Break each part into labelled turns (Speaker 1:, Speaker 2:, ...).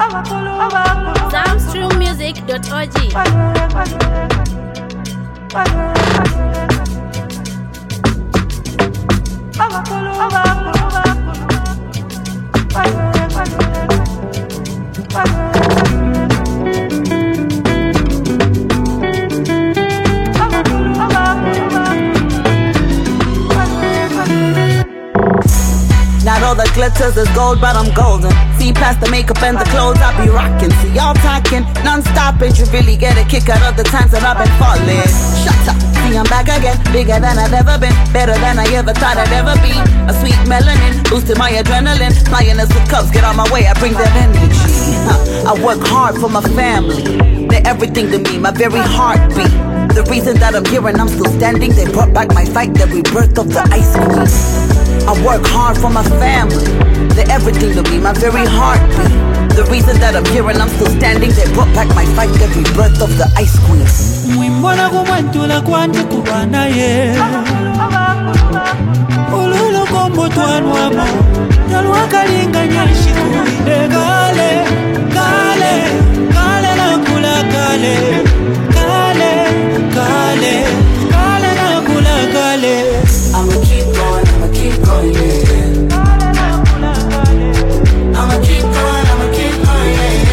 Speaker 1: Not all that glitters is gold, but I'm golden. See past the makeup and the clothes I be rocking. See y'all talking non-stop, and you really get a kick out of the times that I've been falling. Shut up, see I'm back again, bigger than I've ever been, better than I ever thought I'd ever be. A sweet melanin, boosting my adrenaline, lioness with cups, get on my way, I bring that energy. I work hard for my family, they're everything to me, my very heartbeat. The reason that I'm here and I'm still standing, they brought back my fight, the rebirth of the ice queen. I work hard for my family, they're everything to me, my very heartbeat. The reason that I'm here and I'm still standing, they brought back my fight, the rebirth of the ice queen.
Speaker 2: Mwimona kumwantula kwanje kubana ye Ululu kombo twanwamo Talwa kalinga nyeshi kuinde Kale, kale, kale na kula kale Kale, kale, kale na kula kale
Speaker 1: I'ma keep going, yeah. I'ma keep going,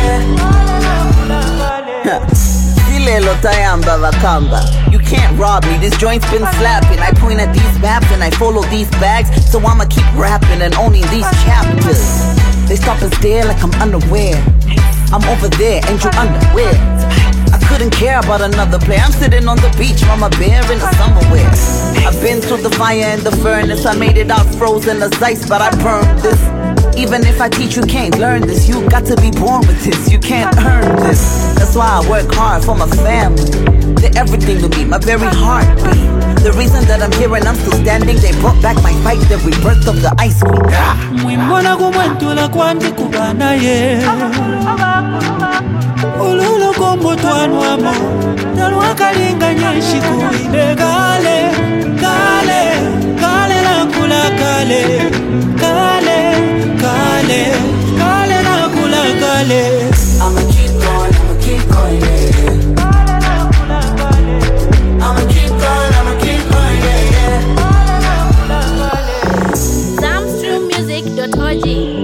Speaker 1: yeah. Silelo tayamba vakamba. You can't rob me, this joint's been slapping. I point at these maps and I follow these bags. So I'ma keep rapping and owning these chapters. They stop and stare like I'm unaware. I'm over there and you're underwear. I couldn't care about another play. I'm sitting on the beach, mama bear in the summer wear. I've been through the fire and the furnace. I made it out frozen as ice, but I burned this. Even if I teach, you can't learn this. You got to be born with this, you can't earn this. That's why I work hard for my family. They're everything to me, my very heartbeat. The reason that I'm here and I'm still standing, they brought back my fight, the rebirth of the ice queen.
Speaker 2: Mwimona kumwantula kwanje kubana ye Ululu kombo twanwamo Talwa kalinga nyeshi kuinde Kale, kale, kale na kula kale Kale, kale, kale na kula kale
Speaker 1: I'ma keep going, yeah. I'ma keep going, yeah.
Speaker 3: Zamstrummusic.org